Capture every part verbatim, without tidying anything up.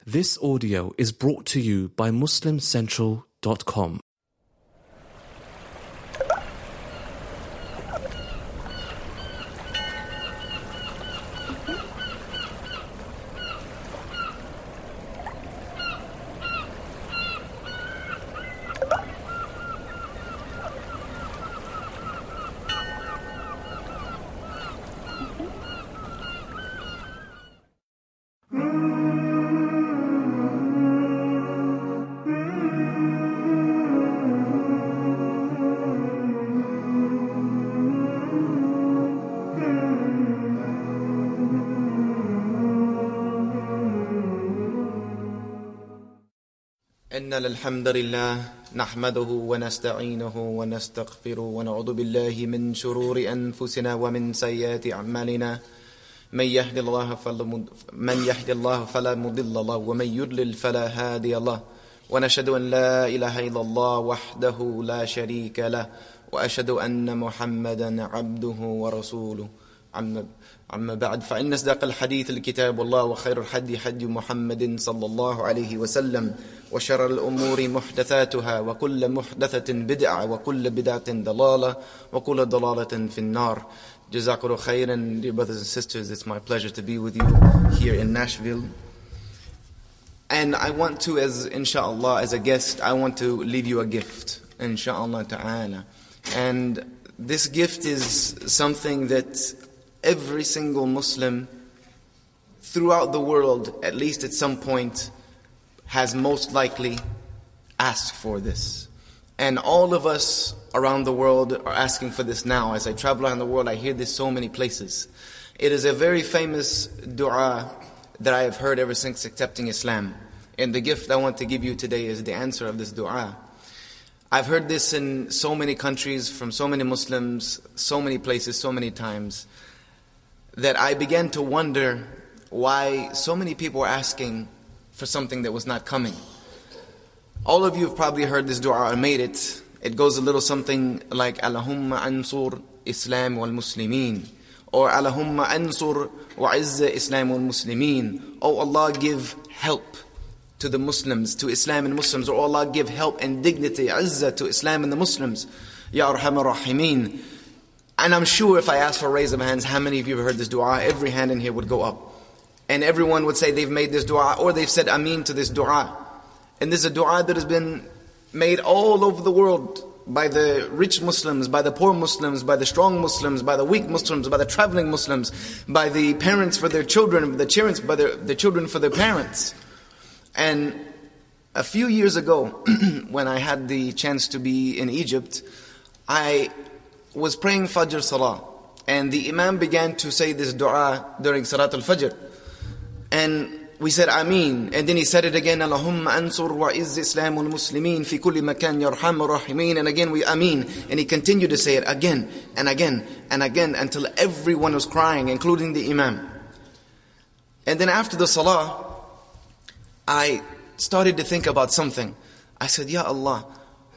This audio is brought to you by Muslim Central dot com. إن الحمد لله نحمده ونستعينه ونستغفره ونعوذ بالله من شرور أنفسنا ومن سيئات أعمالنا من يهد الله فلا من يهد الله فلا مضل له ومن يضلل فلا هادي له ونشهد أن لا إله إلا الله وحده لا شريك له وأشهد أن محمدا عبده ورسوله عما عما بعد فإن أصدق الحديث الكتاب الله وخير الحدي حدي محمد صلى الله عليه وسلم وشر الأمور محدثاتها وكل محدثة بدعة وكل بدعة ضلالة وكل ضلالة في النار. Jazakallahu khairan, dear brothers and sisters. It's my pleasure to be with you here in Nashville. And I want to, as inshallah, as a guest, I want to leave you a gift, inshallah ta'ala. And this gift is something that every single Muslim throughout the world, at least at some point, has most likely asked for this. And all of us around the world are asking for this now. As I travel around the world, I hear this so many places. It is a very famous dua that I have heard ever since accepting Islam. And the gift I want to give you today is the answer of this dua. I've heard this in so many countries, from so many Muslims, so many places, so many times, that I began to wonder why so many people were asking for something that was not coming. All of you have probably heard this dua or made it. It goes a little something like Allahumma ansur Islam wal Muslimin, or Allahumma ansur wa izza Islam wal Muslimin. Oh Allah, give help to the Muslims, to Islam and Muslims. Or Allah, give help and dignity, izzah to Islam and the Muslims. Ya Arhamar Rahimeen. And I'm sure if I asked for a raise of hands, how many of you have heard this dua? Every hand in here would go up. And everyone would say they've made this dua, or they've said Ameen to this dua. And this is a dua that has been made all over the world by the rich Muslims, by the poor Muslims, by the strong Muslims, by the weak Muslims, by the traveling Muslims, by the parents for their children, the parents by their, the children for their parents. And a few years ago, when I had the chance to be in Egypt, I was praying Fajr Salah, and the Imam began to say this dua during Salat al-Fajr, and we said Ameen, and then he said it again, Allahumma ansur wa izz Islam wal Muslimin fi kulli makan yarhamur Rahimeen, and again we Ameen, and he continued to say it again and again and again until everyone was crying, including the Imam. And then after the Salah, I started to think about something. I said, Ya Allah,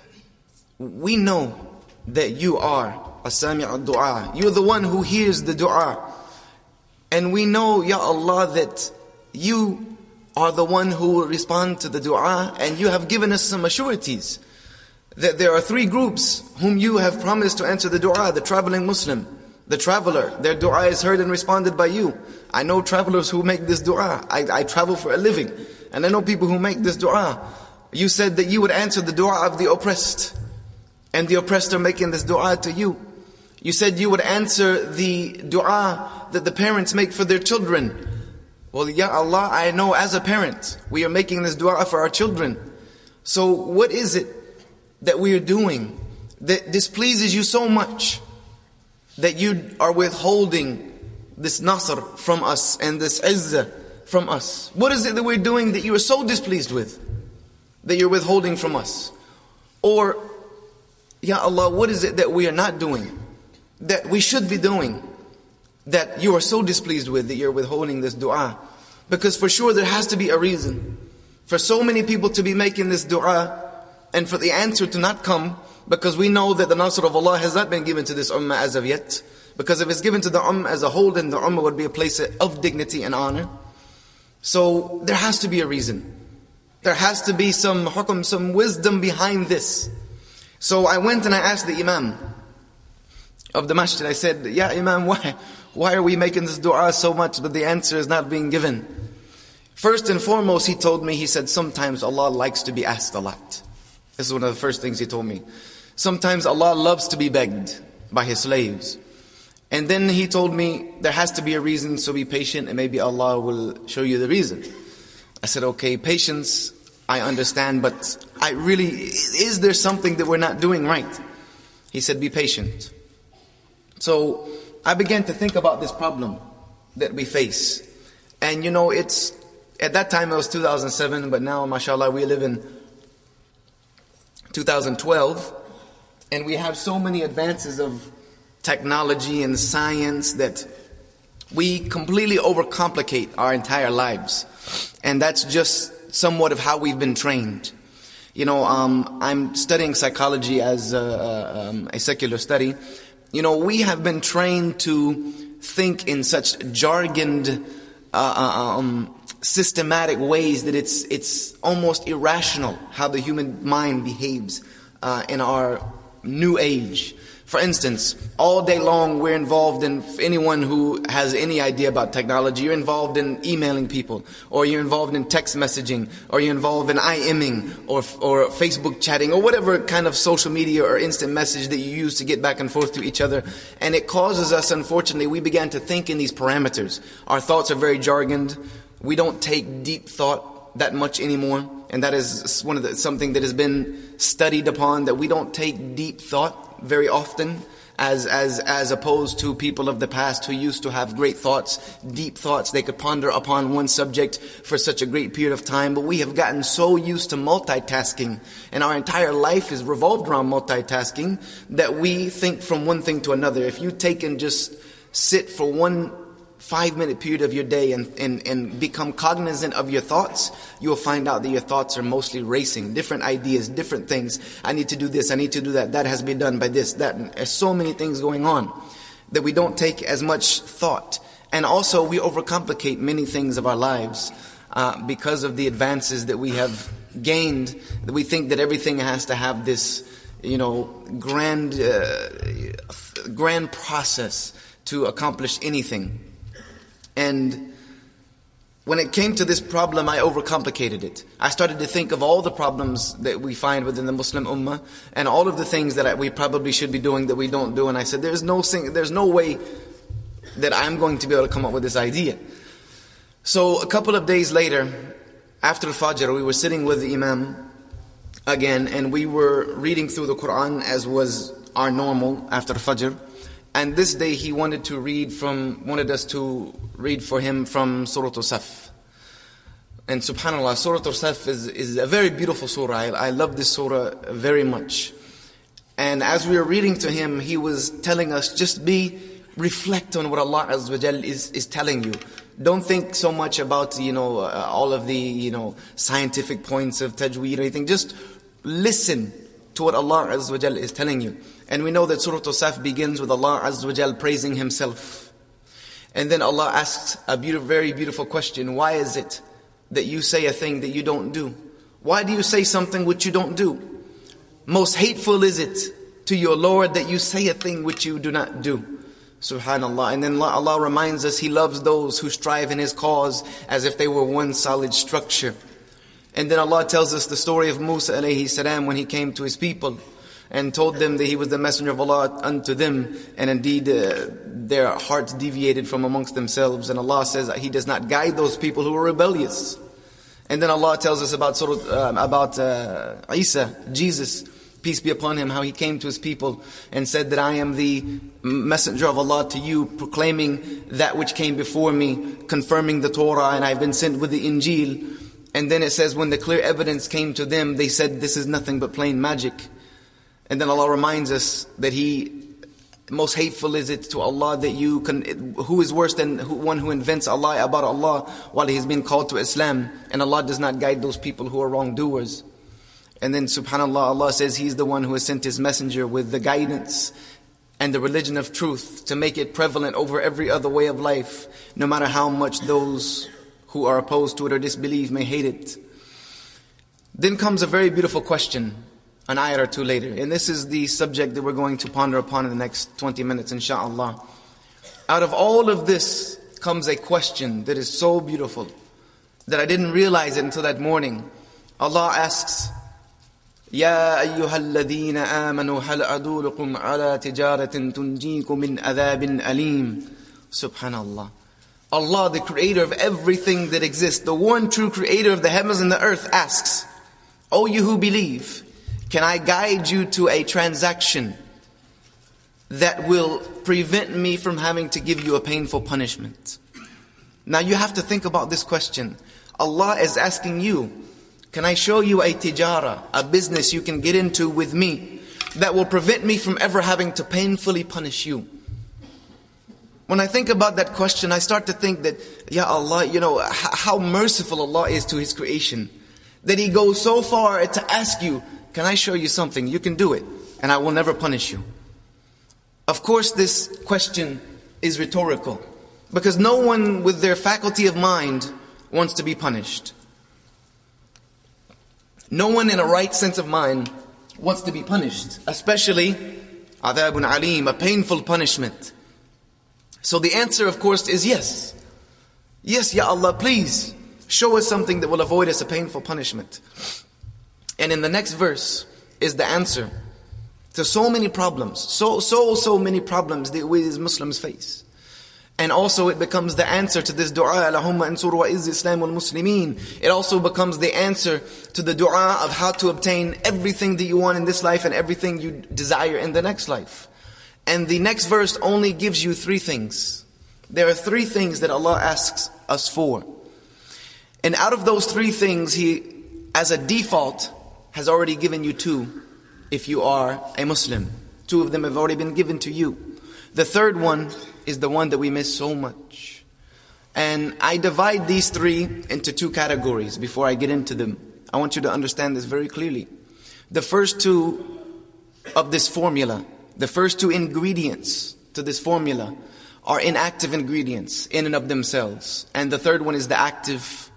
we know that you are As-Sami' al-Du'a. You're the one who hears the dua. And we know, Ya Allah, that you are the one who will respond to the dua. And you have given us some assurities that there are three groups whom you have promised to answer the dua. The traveling Muslim, the traveler, their dua is heard and responded by you. I know travelers who make this dua. I, I travel for a living, and I know people who make this dua. You said that you would answer the dua of the oppressed, and the oppressed are making this dua to you. You said you would answer the dua that the parents make for their children. Well, Ya Allah, I know as a parent, we are making this dua for our children. So what is it that we are doing that displeases you so much that you are withholding this nasr from us and this izzah from us? What is it that we're doing that you are so displeased with, that you're withholding from us? Or, Ya Allah, what is it that we are not doing, that we should be doing, that you are so displeased with, that you're withholding this dua? Because for sure there has to be a reason for so many people to be making this dua and for the answer to not come, because we know that the nasr of Allah has not been given to this ummah as of yet. Because if it's given to the ummah as a whole, then the ummah would be a place of dignity and honor. So there has to be a reason. There has to be some hukum, some wisdom behind this. So I went and I asked the Imam of the masjid. I said, "Ya Imam, why, why are we making this dua so much but the answer is not being given?" First and foremost, he told me, he said, sometimes Allah likes to be asked a lot. This is one of the first things he told me. Sometimes Allah loves to be begged by His slaves. And then he told me, there has to be a reason, so be patient and maybe Allah will show you the reason. I said, okay, patience, I understand, but I really, is there something that we're not doing right? He said, be patient. So I began to think about this problem that we face. And you know, it's, at that time it was two thousand seven, but now, mashallah, we live in two thousand twelve. And we have so many advances of technology and science that we completely overcomplicate our entire lives. And that's just somewhat of how we've been trained. You know, um, I'm studying psychology as a, a, um, a secular study. You know, we have been trained to think in such jargoned, uh, um, systematic ways that it's it's almost irrational how the human mind behaves uh, in our new age. For instance, all day long we're involved in, anyone who has any idea about technology, you're involved in emailing people, or you're involved in text messaging, or you're involved in IMing, or or Facebook chatting, or whatever kind of social media or instant message that you use to get back and forth to each other. And it causes us, unfortunately, we began to think in these parameters. Our thoughts are very jargoned. We don't take deep thought that much anymore. And that is one of the, something that has been studied upon, that we don't take deep thought very often, as as as opposed to people of the past who used to have great thoughts, deep thoughts. They could ponder upon one subject for such a great period of time. But we have gotten so used to multitasking, and our entire life is revolved around multitasking, that we think from one thing to another. If you take and just sit for one five minute period of your day and, and, and become cognizant of your thoughts, you will find out that your thoughts are mostly racing, different ideas, different things. I need to do this, I need to do that, that has been done by this, that. There's so many things going on that we don't take as much thought. And also we overcomplicate many things of our lives uh, because of the advances that we have gained, that we think that everything has to have this, you know, grand, uh, grand process to accomplish anything. And when it came to this problem, I overcomplicated it. I started to think of all the problems that we find within the Muslim Ummah, and all of the things that we probably should be doing that we don't do. And I said, there's no there's no way that I'm going to be able to come up with this idea. So a couple of days later, after Fajr, we were sitting with the Imam again, and we were reading through the Quran as was our normal after Fajr. And this day he wanted to read from, wanted us to read for him from Surah As-Saff. And subhanAllah, Surah As-Saff is, is a very beautiful surah. I, I love this surah very much. And as we were reading to him, he was telling us, just be, reflect on what Allah Azza wa Jal is, is telling you. Don't think so much about, you know, uh, all of the, you know, scientific points of tajweed or anything. Just listen to what Allah Azza wa Jal is telling you. And we know that Surah As-Saff begins with Allah Azza wa Jal praising Himself. And then Allah asks a beautiful, very beautiful question. Why is it that you say a thing that you don't do? Why do you say something which you don't do? Most hateful is it to your Lord that you say a thing which you do not do. Subhanallah. And then Allah reminds us He loves those who strive in His cause as if they were one solid structure. And then Allah tells us the story of Musa alayhi salam when he came to his people and told them that he was the messenger of Allah unto them, and indeed uh, their hearts deviated from amongst themselves, and Allah says that He does not guide those people who are rebellious. And then Allah tells us about Surah, uh, about uh, Isa, Jesus, peace be upon him, how he came to his people and said that I am the messenger of Allah to you, proclaiming that which came before me, confirming the Torah, and I've been sent with the Injil. And then it says when the clear evidence came to them, they said this is nothing but plain magic. And then Allah reminds us that He, most hateful is it to Allah that you can, who is worse than who, one who invents a lie about Allah while he has been called to Islam, and Allah does not guide those people who are wrongdoers. And then subhanAllah, Allah says He's the one who has sent His messenger with the guidance and the religion of truth to make it prevalent over every other way of life, no matter how much those who are opposed to it or disbelieve may hate it. Then comes a very beautiful question, an ayah or two later. And this is the subject that we're going to ponder upon in the next twenty minutes, inshaAllah. Out of all of this comes a question that is so beautiful that I didn't realize it until that morning. Allah asks, يَا أَيُّهَا الَّذِينَ آمَنُوا هَلْ أَدُولُكُمْ عَلَى تِجَارَةٍ تُنْجِيكُم مِّنْ عَذَابٍ أَلِيمٍ. Subhanallah. Allah, the creator of everything that exists, the one true creator of the heavens and the earth, asks, O you who believe, can I guide you to a transaction that will prevent me from having to give you a painful punishment? Now you have to think about this question. Allah is asking you, can I show you a tijara, a business you can get into with me that will prevent me from ever having to painfully punish you? When I think about that question, I start to think that, Ya Allah, you know, h- how merciful Allah is to His creation. That He goes so far to ask you, can I show you something? You can do it, and I will never punish you. Of course, this question is rhetorical, because no one with their faculty of mind wants to be punished. No one in a right sense of mind wants to be punished, especially adhabun alim, a painful punishment. So the answer, of course, is yes. Yes, Ya Allah, please show us something that will avoid us a painful punishment. And in the next verse is the answer to so many problems, so, so, so many problems that we as Muslims face. And also it becomes the answer to this dua, Allahumma ansur wa izz Islam wal Muslimin. It also becomes the answer to the dua of how to obtain everything that you want in this life and everything you desire in the next life. And the next verse only gives you three things. There are three things that Allah asks us for. And out of those three things, He, as a default, has already given you two if you are a Muslim. Two of them have already been given to you. The third one is the one that we miss so much. And I divide these three into two categories before I get into them. I want you to understand this very clearly. The first two of this formula, the first two ingredients to this formula are inactive ingredients in and of themselves. And the third one is the active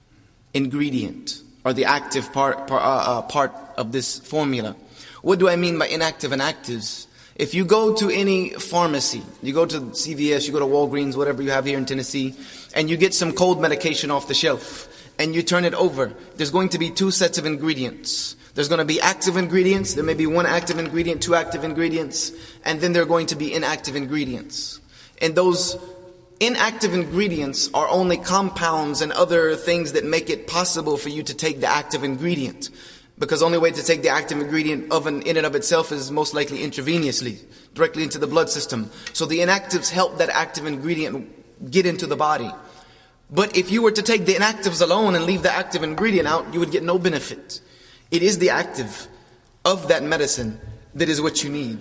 ingredient, or the active part, part, uh, uh, part of this formula. What do I mean by inactive and actives? If you go to any pharmacy, you go to C V S, you go to Walgreens, whatever you have here in Tennessee, and you get some cold medication off the shelf, and you turn it over, there's going to be two sets of ingredients. There's going to be active ingredients, there may be one active ingredient, two active ingredients, and then there are going to be inactive ingredients. And those inactive ingredients are only compounds and other things that make it possible for you to take the active ingredient. Because the only way to take the active ingredient of an, in and of itself is most likely intravenously, directly into the blood system. So the inactives help that active ingredient get into the body. But if you were to take the inactives alone and leave the active ingredient out, you would get no benefit. It is the active of that medicine that is what you need.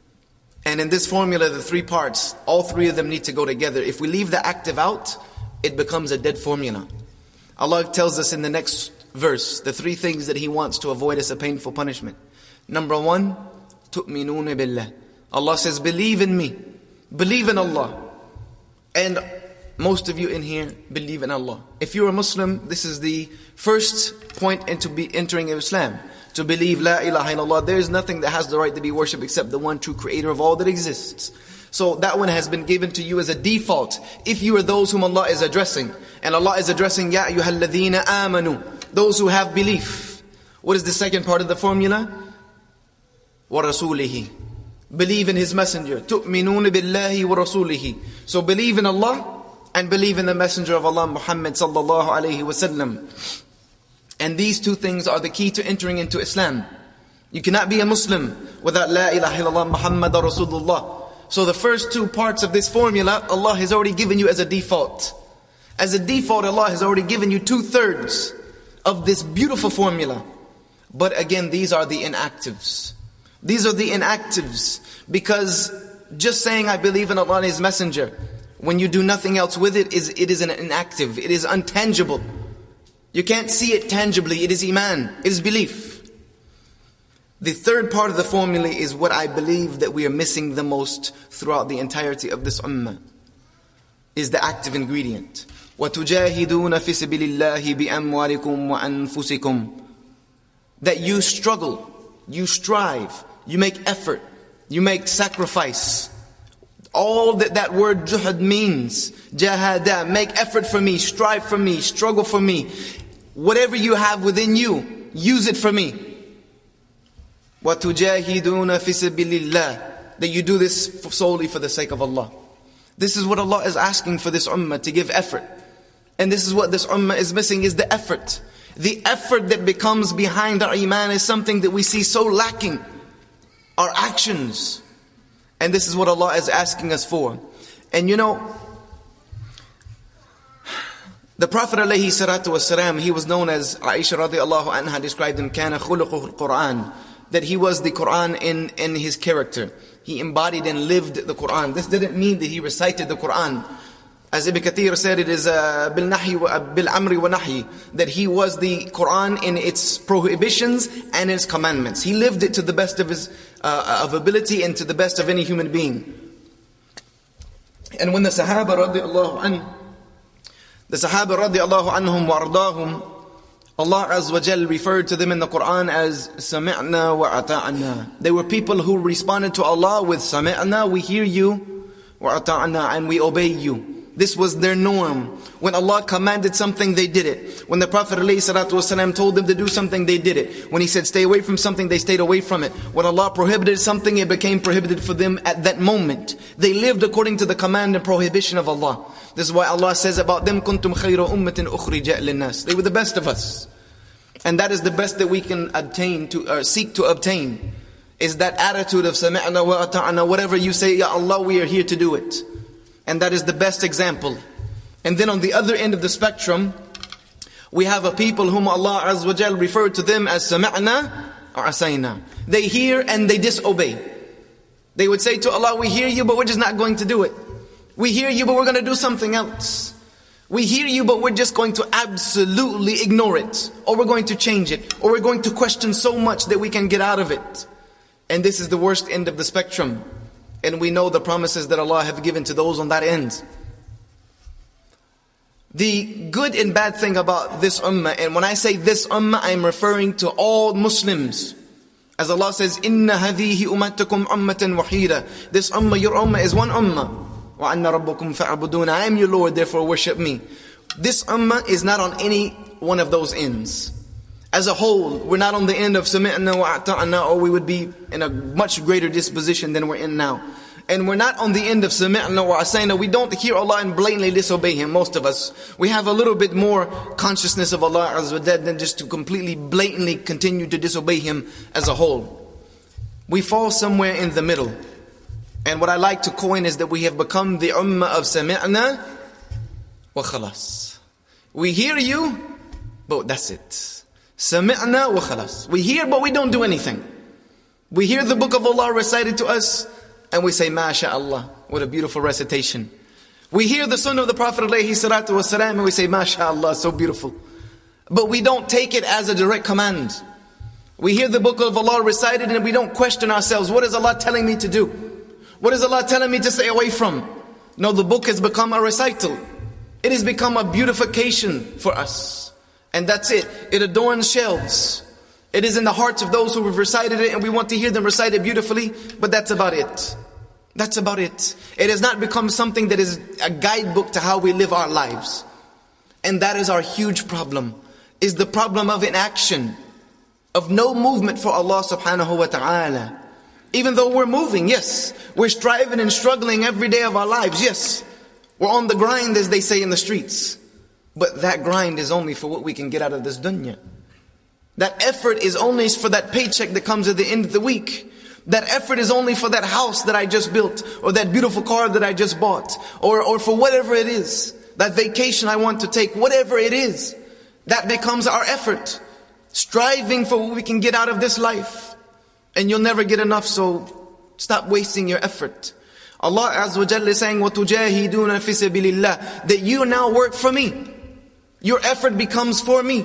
And in this formula, the three parts, all three of them need to go together. If we leave the active out, it becomes a dead formula. Allah tells us in the next verse, the three things that He wants to avoid us a painful punishment. Number one, tu'minuna billah. Allah says, believe in me. Believe in Allah. And most of you in here believe in Allah. If you're a Muslim, this is the first point into be entering Islam. To believe La ilaha illallah. There is nothing that has the right to be worshipped except the one true creator of all that exists. So that one has been given to you as a default. If you are those whom Allah is addressing. And Allah is addressing, Ya ayyuhalladhina amanu. Those who have belief. What is the second part of the formula? Wa rasulihi. Believe in His messenger. Tu'minuna billahi wa rasulihi. So believe in Allah and believe in the messenger of Allah, Muhammad sallallahu alayhi wa sallam. And these two things are the key to entering into Islam. You cannot be a Muslim without La ilaha illallah Muhammadur Rasulullah. So the first two parts of this formula, Allah has already given you as a default. As a default, Allah has already given you two-thirds of this beautiful formula. But again, these are the inactives. These are the inactives. Because just saying I believe in Allah and His messenger, when you do nothing else with it, is it is an inactive. It is untangible. You can't see it tangibly. It is iman. It is belief. The third part of the formula is what I believe that we are missing the most throughout the entirety of this ummah. Is the active ingredient. وَتُجَاهِدُونَ فِي سَبِيلِ اللَّهِ بِأَمْوَالِكُمْ وَأَنفُسِكُمْ. That you struggle, you strive, you make effort, you make sacrifice. All that that word juhad means, jahada, make effort for me, strive for me, struggle for me. Whatever you have within you, use it for me. وَتُجَاهِدُونَ فِي سَبِيلِ اللَّهِ. That you do this solely for the sake of Allah. This is what Allah is asking for this ummah, to give effort. And this is what this ummah is missing, is the effort. The effort that becomes behind our iman is something that we see so lacking. Our actions. And this is what Allah is asking us for. And you know, the Prophet alayhi salatu wasalam, he was known as, Aisha radiallahu anha described him, كَانَ خُلُقُهُ الْقُرْآنِ. That he was the Quran in, in his character. He embodied and lived the Quran. This didn't mean that he recited the Quran. As Ibn Kathir said, it is uh, bil-nahi wa, bil-amri wa nahi. That he was the Quran in its prohibitions and its commandments. He lived it to the best of his uh, of ability and to the best of any human being. And when the Sahaba radiallahu anhum, the Sahaba radiallahu anhum wa ardahum, Allah Azza wa Jal referred to them in the Quran as Sami'na wa ata'na. They were people who responded to Allah with Sami'na, we hear you, wa ata'na, and we obey you. This was their norm. When Allah commanded something, they did it. When the Prophet ﷺ told them to do something, they did it. When he said stay away from something, they stayed away from it. When Allah prohibited something, it became prohibited for them at that moment. They lived according to the command and prohibition of Allah. This is why Allah says about them, كُنْتُمْ خَيْرَ أُمَّةٍ أُخْرِجَتْ لِلنَّاسِ. They were the best of us. And that is the best that we can obtain, to uh, seek to obtain. Is that attitude of sami'na wa ata'na. Whatever you say, Ya Allah, we are here to do it. And that is the best example. And then on the other end of the spectrum, we have a people whom Allah Azza wa Jal referred to them as sami'na or asayna. They hear and they disobey. They would say to Allah, we hear you, but we're just not going to do it. We hear you, but we're going to do something else. We hear you, but we're just going to absolutely ignore it. Or we're going to change it. Or we're going to question so much that we can get out of it. And this is the worst end of the spectrum. And we know the promises that Allah have given to those on that end. The good and bad thing about this ummah, and when I say this ummah, I'm referring to all Muslims. As Allah says, إِنَّ هَذِيهِ أُمَّتُكُمْ أُمَّةً وَحِيدًا. This ummah, your ummah, is one ummah. وَأَنَّ رَبُّكُمْ فَاعْبُدُونَ. I am your Lord, therefore worship me. This ummah is not on any one of those ends. As a whole, we're not on the end of sami'na wa ata'na, or we would be in a much greater disposition than we're in now. And we're not on the end of sami'na wa asayna. We don't hear Allah and blatantly disobey Him, most of us. We have a little bit more consciousness of Allah Azza wa Jalla than just to completely blatantly continue to disobey Him as a whole. We fall somewhere in the middle. And what I like to coin is that we have become the ummah of sami'na wa khalas. We hear you, but that's it. Sami'na wa khalas. We hear, but we don't do anything. We hear the book of Allah recited to us, and we say, MashaAllah, what a beautiful recitation. We hear the sunnah of the Prophet alayhi salatu wasalam, and we say, MashaAllah, so beautiful. But we don't take it as a direct command. We hear the book of Allah recited, and we don't question ourselves, what is Allah telling me to do? What is Allah telling me to stay away from? No, the book has become a recital. It has become a beautification for us. And that's it. It adorns shelves. It is in the hearts of those who have recited it, and we want to hear them recite it beautifully, but that's about it. That's about it. It has not become something that is a guidebook to how we live our lives. And that is our huge problem, is the problem of inaction, of no movement for Allah subhanahu wa ta'ala. Even though we're moving, yes. We're striving and struggling every day of our lives, yes. We're on the grind, as they say in the streets. But that grind is only for what we can get out of this dunya. That effort is only for that paycheck that comes at the end of the week. That effort is only for that house that I just built, or that beautiful car that I just bought, or, or for whatever it is. That vacation I want to take, whatever it is. That becomes our effort. Striving for what we can get out of this life. And you'll never get enough, so stop wasting your effort. Allah Azza wa Jalla is saying, وَتُجَاهِدُونَ فِي سَبِيلِ اللَّهِ. That you now work for me. Your effort becomes for me.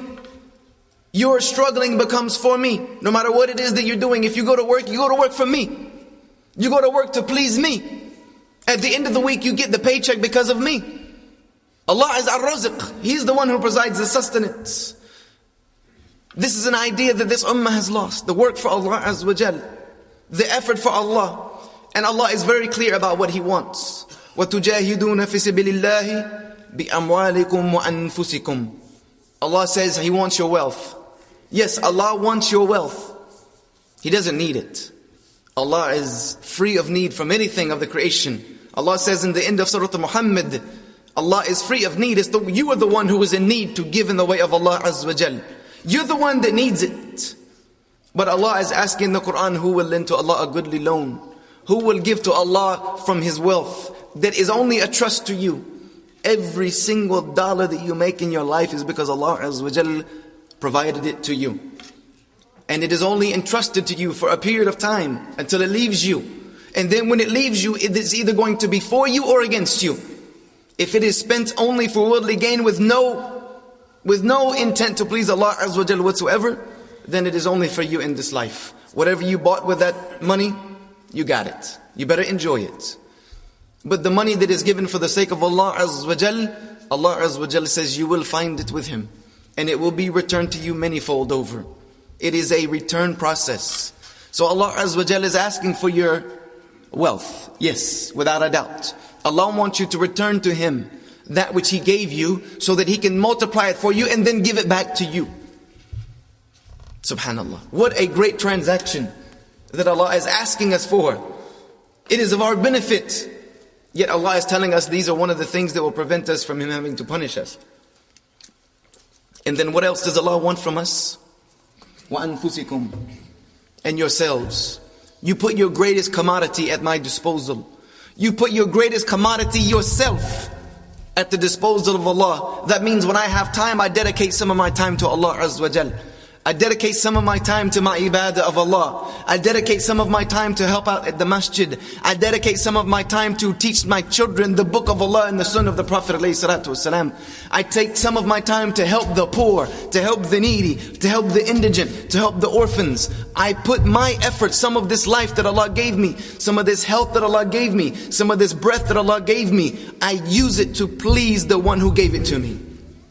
Your struggling becomes for me. No matter what it is that you're doing, if you go to work, you go to work for me. You go to work to please me. At the end of the week, you get the paycheck because of me. Allah is Ar-Raziq. He is the one who provides the sustenance. This is an idea that this ummah has lost. The work for Allah Azza wa Jal. The effort for Allah. And Allah is very clear about what He wants. وَتُجَاهِدُونَ فِي سَبِيلِ اللَّهِ بِأَمْوَالِكُمْ وَأَنفُسِكُمْ. Allah says He wants your wealth. Yes, Allah wants your wealth. He doesn't need it. Allah is free of need from anything of the creation. Allah says in the end of Surah Muhammad, Allah is free of need. It's the, you are the one who is in need to give in the way of Allah Azza wa Jal. You're the one that needs it. But Allah is asking in the Quran, who will lend to Allah a goodly loan? Who will give to Allah from His wealth that is only a trust to you? Every single dollar that you make in your life is because Allah Azza wa Jal provided it to you. And it is only entrusted to you for a period of time until it leaves you. And then when it leaves you, it is either going to be for you or against you. If it is spent only for worldly gain with no, with no intent to please Allah Azza wa Jal whatsoever, then it is only for you in this life. Whatever you bought with that money, you got it. You better enjoy it. But the money that is given for the sake of Allah Azza wa Jal, Allah Azza wa Jal says you will find it with Him. And it will be returned to you manyfold over. It is a return process. So Allah Azza wa Jal is asking for your wealth. Yes, without a doubt. Allah wants you to return to Him that which He gave you so that He can multiply it for you and then give it back to you. Subhanallah. What a great transaction that Allah is asking us for. It is of our benefit. Yet Allah is telling us these are one of the things that will prevent us from Him having to punish us. And then what else does Allah want from us? وَأَنفُسِكُمْ. And yourselves. You put your greatest commodity at my disposal. You put your greatest commodity, yourself, at the disposal of Allah. That means when I have time, I dedicate some of my time to Allah Azza wa Jal. I dedicate some of my time to my ibadah of Allah. I dedicate some of my time to help out at the masjid. I dedicate some of my time to teach my children the book of Allah and the sunnah of the Prophet ﷺ. I take some of my time to help the poor, to help the needy, to help the indigent, to help the orphans. I put my effort, some of this life that Allah gave me, some of this health that Allah gave me, some of this breath that Allah gave me, I use it to please the one who gave it to me.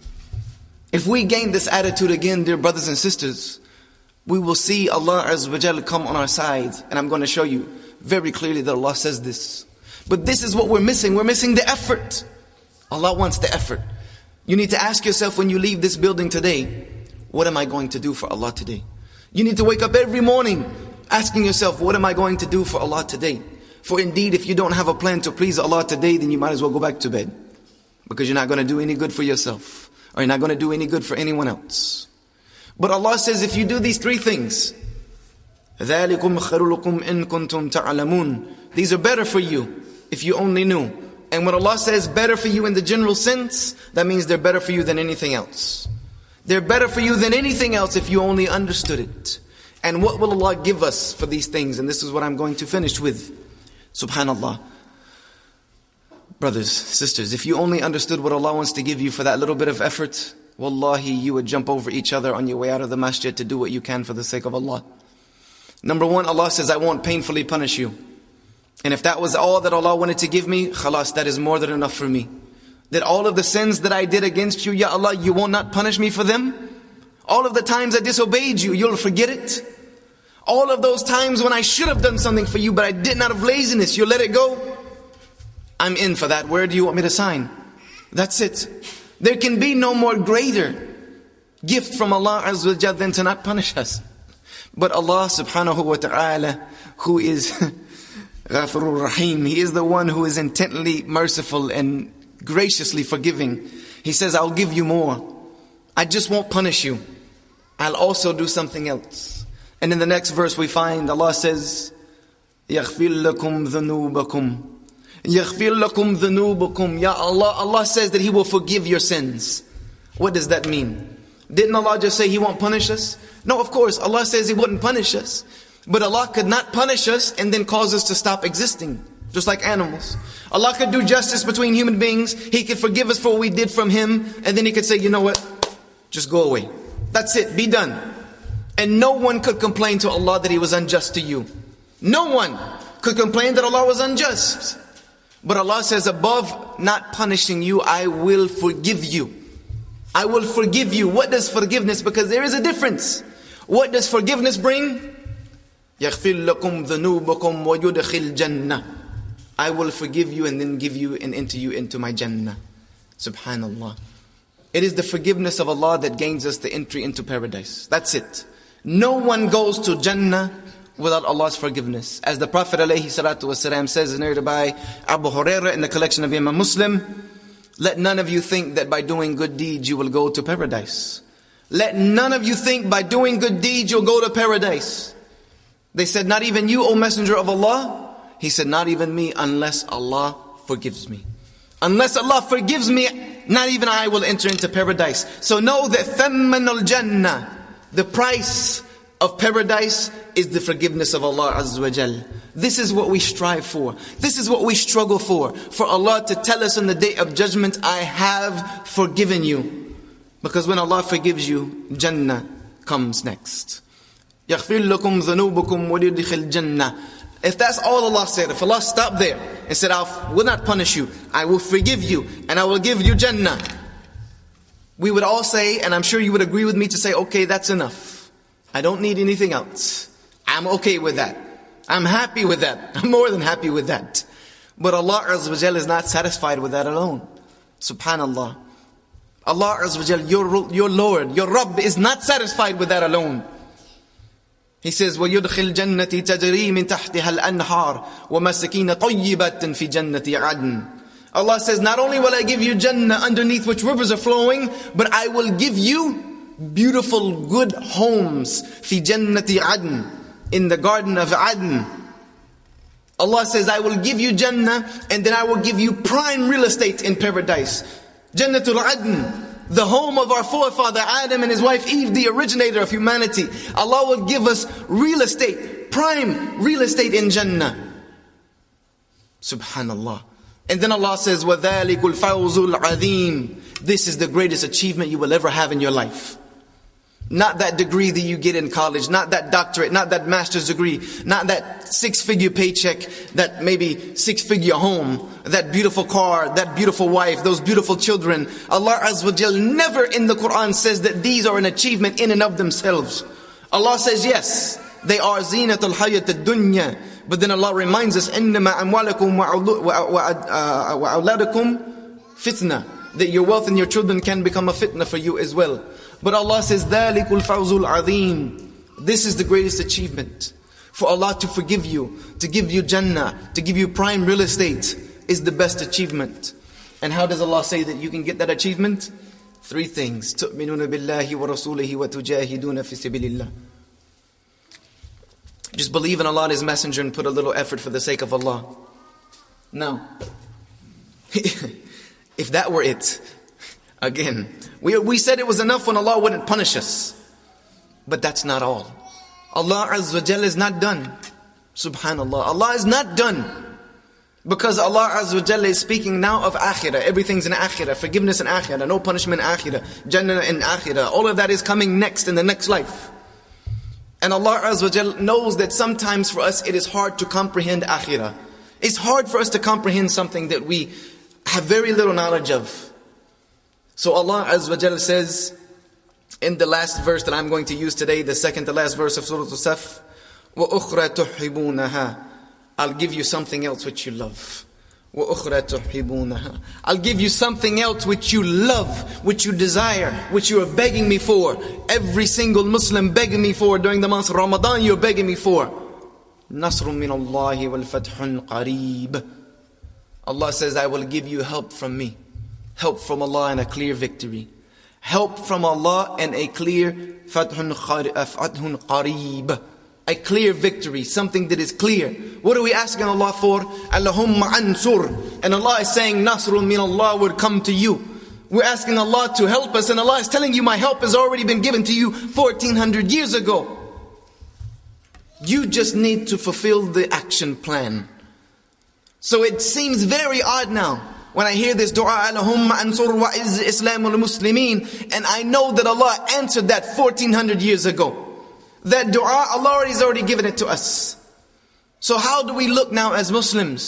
If we gain this attitude again, dear brothers and sisters, we will see Allah Azza wa Jalla come on our side. And I'm going to show you very clearly that Allah says this. But this is what we're missing. We're missing the effort. Allah wants the effort. You need to ask yourself when you leave this building today, what am I going to do for Allah today? You need to wake up every morning asking yourself, what am I going to do for Allah today? For indeed, if you don't have a plan to please Allah today, then you might as well go back to bed. Because you're not going to do any good for yourself. Or you're not going to do any good for anyone else. But Allah says if you do these three things, ذَلِكُمْ خَيْرٌ لَكُمْ إِن كُنْتُمْ تَعْلَمُونَ. These are better for you if you only knew. And when Allah says better for you in the general sense, that means they're better for you than anything else. They're better for you than anything else if you only understood it. And what will Allah give us for these things? And this is what I'm going to finish with. Subhanallah. Brothers, sisters, if you only understood what Allah wants to give you for that little bit of effort, wallahi, you would jump over each other on your way out of the masjid to do what you can for the sake of Allah. Number one, Allah says, I won't painfully punish you. And if that was all that Allah wanted to give me, khalas, that is more than enough for me. That all of the sins that I did against you, Ya Allah, you will not punish me for them. All of the times I disobeyed you, you'll forget it. All of those times when I should have done something for you, but I did not have laziness, you'll let it go. I'm in for that. Where do you want me to sign? That's it. There can be no more greater gift from Allah Azza wa Jalla than to not punish us. But Allah subhanahu wa ta'ala, who is Ghafurur Rahim, He is the one who is intently merciful and graciously forgiving. He says, I'll give you more. I just won't punish you. I'll also do something else. And in the next verse we find Allah says, يَغْفِرْ لَكُمْ ذُنُوبَكُمْ يَغْفِرْ لَكُمْ ذُنُوبَكُمْ. Ya Allah, Allah says that He will forgive your sins. What does that mean? Didn't Allah just say He won't punish us? No, of course, Allah says He wouldn't punish us. But Allah could not punish us and then cause us to stop existing. Just like animals. Allah could do justice between human beings. He could forgive us for what we did from Him. And then He could say, you know what? Just go away. That's it, be done. And no one could complain to Allah that He was unjust to you. No one could complain that Allah was unjust. But Allah says, above not punishing you, I will forgive you. I will forgive you. What does forgiveness? Because there is a difference. What does forgiveness bring? يَغْفِرْ لَكُمْ ذُنُوبَكُمْ وَيُدْخِلْ جَنَّةً. I will forgive you and then give you and enter you into my Jannah. Subhanallah. It is the forgiveness of Allah that gains us the entry into paradise. That's it. No one goes to Jannah without Allah's forgiveness. As the Prophet ﷺ says, narrated by Abu Hurairah in the collection of Imam Muslim, let none of you think that by doing good deeds you will go to paradise. Let none of you think by doing good deeds you'll go to paradise. They said, not even you, O Messenger of Allah? He said, not even me, unless Allah forgives me. Unless Allah forgives me, not even I will enter into paradise. So know that thamman al-jannah, the price of paradise, is the forgiveness of Allah Azza wa Jal. This is what we strive for. This is what we struggle for. For Allah to tell us on the day of judgment, I have forgiven you. Because when Allah forgives you, Jannah comes next. يَغْفِرْ لَكُمْ ذُنُوبُكُمْ وَيُدْخِلْ جَنَّةً. If that's all Allah said, if Allah stopped there and said, I will not punish you, I will forgive you, and I will give you Jannah, we would all say, and I'm sure you would agree with me to say, okay, that's enough. I don't need anything else. I'm okay with that. I'm happy with that. I'm more than happy with that. But Allah Azza wa Jal is not satisfied with that alone. Subhanallah. Allah Azza wa Jal, your, your Lord, your Rabb is not satisfied with that alone. He says, وَيُدْخِلْ جَنَّةِ تَجْرِي مِنْ تَحْتِهَا الْأَنْهَارِ وَمَسَكِينَ طَيِّبَةٍ فِي جَنَّةِ عَدْنٍ. Allah says, not only will I give you Jannah underneath which rivers are flowing, but I will give you beautiful good homes. فِي جَنَّةِ عَدْنٍ. In the garden of Adn. Allah says, I will give you Jannah, and then I will give you prime real estate in paradise. Jannatul Adn. The home of our forefather Adam and his wife Eve, the originator of humanity. Allah will give us real estate, prime real estate in Jannah. Subhanallah. And then Allah says, وَذَلِكُ الْفَوْزُ الْعَظِيمُ. This is the greatest achievement you will ever have in your life. Not that degree that you get in college, not that doctorate, not that master's degree, not that six-figure paycheck, that maybe six-figure home, that beautiful car, that beautiful wife, those beautiful children. Allah Azza wa Jal never in the Quran says that these are an achievement in and of themselves. Allah says, yes, they are zinatul hayat ad-dunya. But then Allah reminds us, إِنَّمَا أَمْوَالَكُمْ وَأَوْلَادُكُمْ fitna. That your wealth and your children can become a fitna for you as well. But Allah says, ذَلِكُ الْفَوْزُ الْعَظِيمُ. This is the greatest achievement. For Allah to forgive you, to give you Jannah, to give you prime real estate is the best achievement. And how does Allah say that you can get that achievement? Three things. تُؤْمِنُونَ بِاللَّهِ وَرَسُولِهِ وَتُجَاهِدُونَ فِي سَبِيلِ اللَّهِ. Just believe in Allah and His Messenger and put a little effort for the sake of Allah. Now, if that were it, again, we, we said it was enough when Allah wouldn't punish us. But that's not all. Allah Azza wa Jalla is not done. Subhanallah. Allah is not done. Because Allah Azza wa Jalla is speaking now of Akhirah. Everything's in Akhirah. Forgiveness in Akhirah. No punishment in Akhirah. Jannah in Akhirah. All of that is coming next in the next life. And Allah Azza wa Jalla knows that sometimes for us it is hard to comprehend Akhirah. It's hard for us to comprehend something that we have very little knowledge of. So Allah Azza wa Jalla says in the last verse that I'm going to use today, the second to last verse of Surah As-Saff, وَأُخْرَى تُحِّبُونَهَا. I'll give you something else which you love. وَأُخْرَى تُحِّبُونَهَا. I'll give you something else which you love, which you desire, which you are begging me for. Every single Muslim begging me for during the month of Ramadan, you're begging me for. نَصْرٌ مِّنَ اللَّهِ وَالْفَتْحٌ قَرِيبٌ. Allah says, I will give you help from me. Help from Allah and a clear victory. Help from Allah and a clear fathun qareeb. A clear victory, something that is clear. What are we asking Allah for? Allahumma ansur. And Allah is saying, Nasrun min Allah would come to you. We're asking Allah to help us, and Allah is telling you, my help has already been given to you fourteen hundred years ago. You just need to fulfill the action plan. So it seems very odd now when I hear this dua, Allahumma ansur wa izz Islam wal Muslimin, and I know that Allah answered that fourteen hundred years ago. That dua, Allah has already given it to us. So how do we look now as Muslims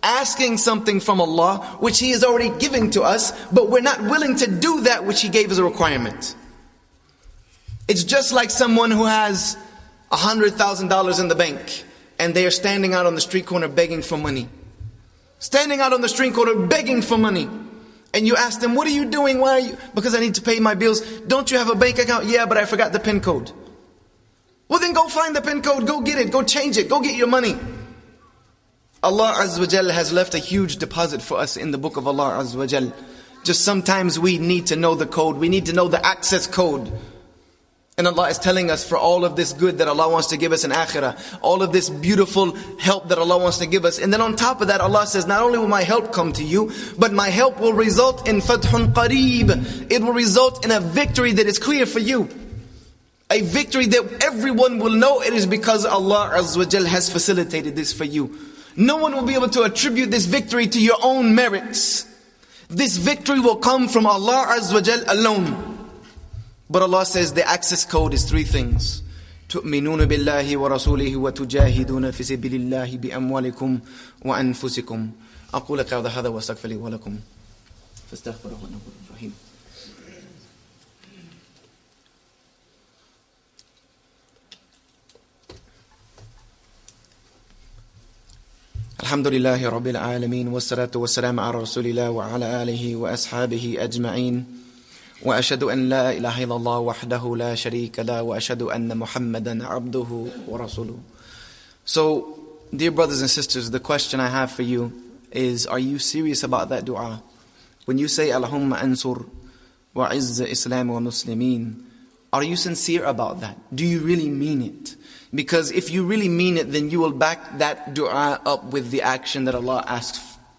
asking something from Allah which He is already giving to us, but we're not willing to do that which He gave as a requirement. It's just like someone who has a hundred thousand dollars in the bank and they are standing out on the street corner begging for money. Standing out on the street corner begging for money. And you ask them, what are you doing? Why are you? Because I need to pay my bills. Don't you have a bank account? Yeah, but I forgot the PIN code. Well then go find the PIN code, go get it, go change it, go get your money. Allah Azza wa Jal has left a huge deposit for us in the book of Allah Azza wa Jal. Just sometimes we need to know the code, we need to know the access code. And Allah is telling us for all of this good that Allah wants to give us in akhirah, all of this beautiful help that Allah wants to give us. And then on top of that, Allah says, not only will my help come to you, but my help will result in fathun qareeb. It will result in a victory that is clear for you. A victory that everyone will know it is because Allah Azza wa Jal has facilitated this for you. No one will be able to attribute this victory to your own merits. This victory will come from Allah Azza wa Jal alone. But Allah says the access code is three things. تُؤْمِنُونَ بِاللَّهِ وَرَسُولِهِ وَتُجَاهِدُونَ فِي سَبِيلِ اللَّهِ بِأَمْوَالِكُمْ وَأَنفُسِكُمْ أقول قول هذا وأستغفر لي ولكم فاستغفروه إنه هو الرحيم. الحمد لله رب العالمين والصلاة والسلام على رسول الله وعلى آله وأصحابه أجمعين وأشهد أن لا إله إلا الله وحده لا شريك له وأشهد أن محمدا عبده ورسوله. So, dear brothers and sisters, the question I have for you is, are you serious about that dua? When you say, Allahumma ansur wa izz Islam wa Muslimin, are you sincere about that? Do you really mean it? Because if you really mean it, then you will back that dua up with the action that Allah asks.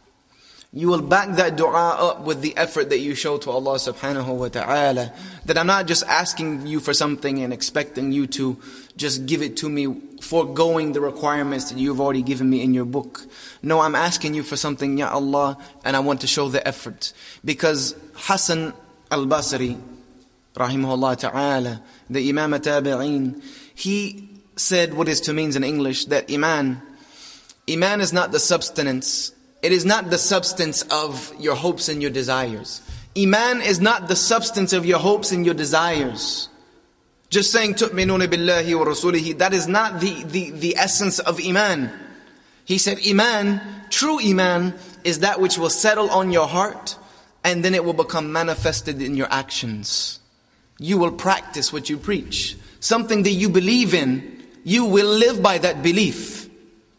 You will back that dua up with the effort that you show to Allah subhanahu wa ta'ala. That I'm not just asking you for something and expecting you to just give it to me, foregoing the requirements that you've already given me in your book. No, I'm asking you for something, Ya Allah, and I want to show the effort. Because Hassan al-Basri, rahimahullah ta'ala, the Imam al-Tabi'een, he said what is to means in English, that Iman, Iman is not the substance. It is not the substance of your hopes and your desires. Iman is not the substance of your hopes and your desires. Just saying, تُؤْمِنُونَ بِاللَّهِ وَرَسُولِهِ, that is not the, the, the essence of Iman. He said, Iman, true Iman, is that which will settle on your heart and then it will become manifested in your actions. You will practice what you preach. Something that you believe in, you will live by that belief.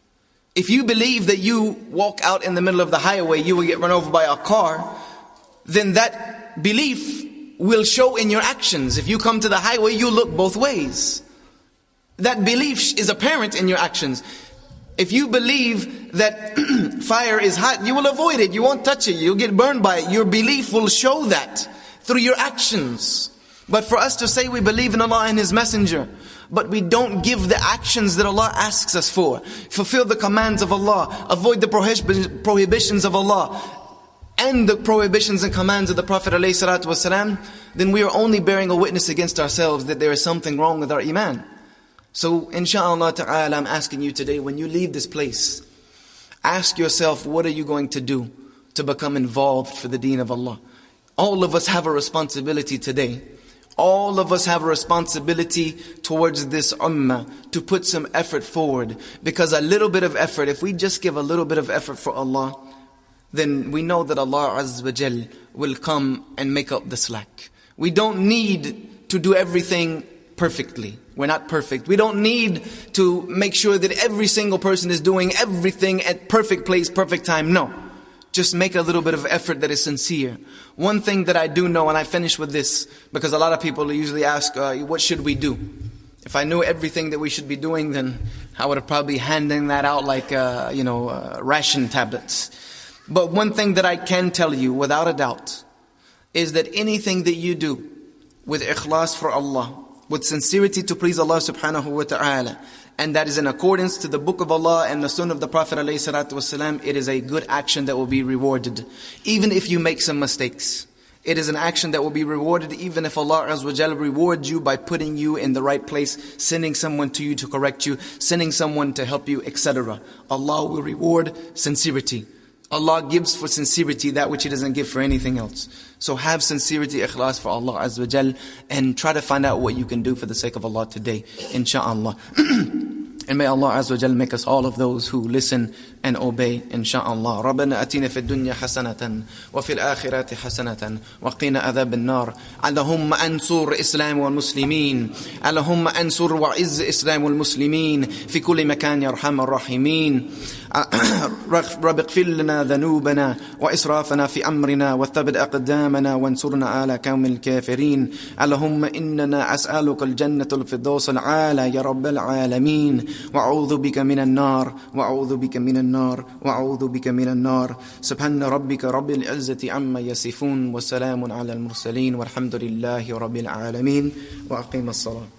If you believe that you walk out in the middle of the highway, you will get run over by a car, then that belief will show in your actions. If you come to the highway, you look both ways. That belief is apparent in your actions. If you believe that fire is hot, you will avoid it. You won't touch it. You'll get burned by it. Your belief will show that through your actions. But for us to say we believe in Allah and His Messenger, but we don't give the actions that Allah asks us for, fulfill the commands of Allah, avoid the prohibitions of Allah, and the prohibitions and commands of the Prophet ﷺ, then we are only bearing a witness against ourselves that there is something wrong with our Iman. So, inshaAllah ta'ala, I'm asking you today, when you leave this place, ask yourself, what are you going to do to become involved for the deen of Allah? All of us have a responsibility today. All of us have a responsibility towards this ummah to put some effort forward. Because a little bit of effort, if we just give a little bit of effort for Allah, then we know that Allah Azza wa Jal will come and make up the slack. We don't need to do everything perfectly. We're not perfect. We don't need to make sure that every single person is doing everything at perfect place, perfect time. No. Just make a little bit of effort that is sincere. One thing that I do know, and I finish with this, because a lot of people usually ask, uh, what should we do? If I knew everything that we should be doing, then I would have probably handing that out like, uh, you know, uh, ration tablets. But one thing that I can tell you without a doubt is that anything that you do with ikhlas for Allah, with sincerity to please Allah subhanahu wa ta'ala, and that is in accordance to the book of Allah and the sunnah of the Prophet ﷺ, it is a good action that will be rewarded. Even if you make some mistakes, it is an action that will be rewarded even if Allah Azza wa Jalla rewards you by putting you in the right place, sending someone to you to correct you, sending someone to help you, et cetera. Allah will reward sincerity. Allah gives for sincerity that which He doesn't give for anything else. So have sincerity, ikhlas for Allah Azza wa Jal, and try to find out what you can do for the sake of Allah today, insha'Allah. And may Allah Azza wa Jal make us all of those who listen and obey, insha'Allah. رَبَّنَا أَتِنَا فِي الدُّنْيَا حَسَنَةً وَفِي الْآخِرَةِ حَسَنَةً وَقِنَا عَذَابَ النَّارِ. اللهم أنصر الإسلام والمسلمين. اللهم أنصر وعز الإسلام والمسلمين في كل مكان يا أرحم الراحمين. رب اغفر لنا ذنوبنا وإسرافنا في أمرنا وثبت أقدامنا وانصرنا على قوم الكافرين. اللهم إننا أسألك الجنة الفردوس العالى يا رب العالمين، وأعوذ بك من النار وأعوذ بك من النار وأعوذ بك من النار. سبحان ربك رب العزة عما يصفون وسلام على المرسلين والحمد لله رب العالمين. وأقيم الصلاة.